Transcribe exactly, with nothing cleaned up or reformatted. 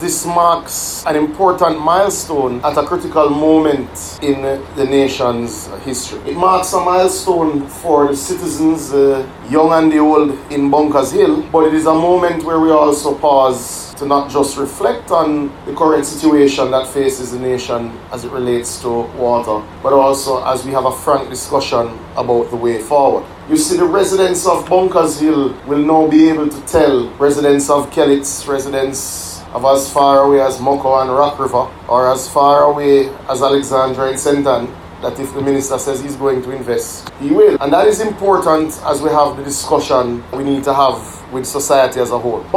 This marks an important milestone at a critical moment in the nation's history. It marks a milestone for the citizens, uh, young and the old, in Bunkers Hill, but it is a moment where we also pause to not just reflect on the current situation that faces the nation as it relates to water, but also as we have a frank discussion about the way forward. You see, the residents of Bunkers Hill will now be able to tell residents of Kelletts, residents of as far away as Moko and Rock River, or as far away as Alexandra and Saint Ann, that if the minister says he's going to invest, he will. And that is important as we have the discussion we need to have with society as a whole.